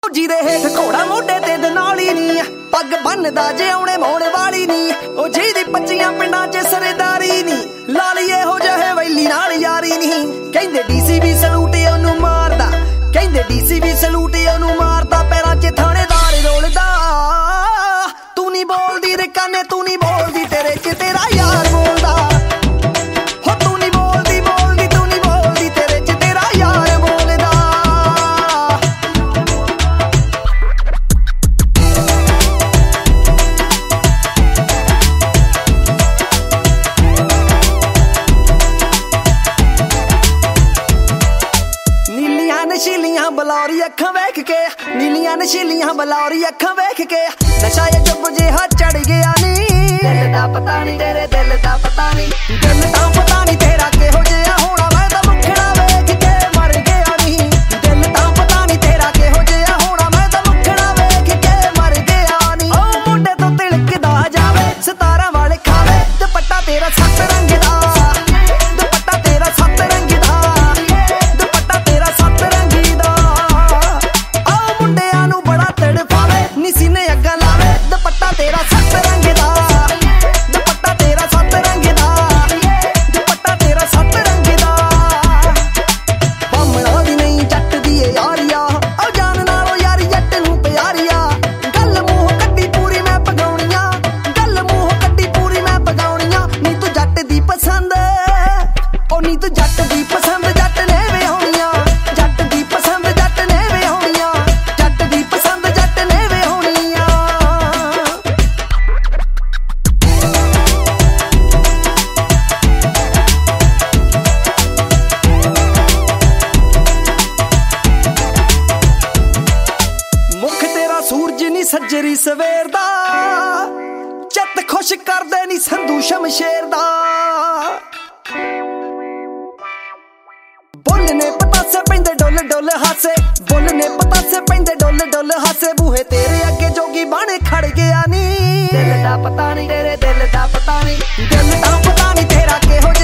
फौजी दे हेठ घोड़ा मोढे ते दनाली नी पग बनदा जे आउणे मोड़ वाली नी ओ जी 25 पिंडां च सरदारी नी लालीए हो जाए वैली नाल यारी नी कहंदे डीसीपी सलूट ओनू मारदा कहंदे डीसीपी सलूट ओनू मारदा पैरां च थानेदार रोलदा तू नी बोलदी रे काने तू नी बोलदी तेरे च तेरा यार बोलदा नशीलियां बलौरी अखां वेख के नीलियां नशीलियां बलौरी अखां वेख के नशा ये जब जिहा चढ़ गया नी दिल दा पता नहीं तेरे दिल दा पता नहीं दिल दा पता नहीं तेरा केहो जिहा होना मैं तां मुखड़ा वेख के मर गया नी दिल दा पता नहीं तेरा केहो जिहा होना मैं तां मुखड़ा वेख के मर गया नी ओ मुंडे तो तिलकदा जावे 17 वाले खावे दुपट्टा तेरा 7 रंग दा दुपट्टा तेरा 7 रंग दा सीने अग्गा लावे दुपट्टा तेरा 7 रंग दा दुपट्टा तेरा 7 रंग दा दुपट्टा तेरा 7 रंग दा बामणा दी नहीं जट दी यारिया ओ जान नालों यारी जट नूं प्यारिया गल मूंह कड्डी पूरी मैं पगाउणियां गल मूंह कड्डी पूरी मैं पगाउणियां नी तू जट दी पसंद ओ नी तू जट दी पसंद जट ने वे होणियां जट दी पसंद जट ने वे होणियां जट दी पसंद जट ने वे सूरज नी सज्जरी सवेर दा चित खुश करदे नी संधू शमशेर दा बोलने पतासे पैंदे डोल डोल हासे बोलने पतासे पैंदे डोल डोल हासे बूहे तेरे अगे जोगी बन खड़ गया नी दिल दा पता नहीं तेरे दिल दा पता नहीं दिल दा पता नहीं तेरा केहो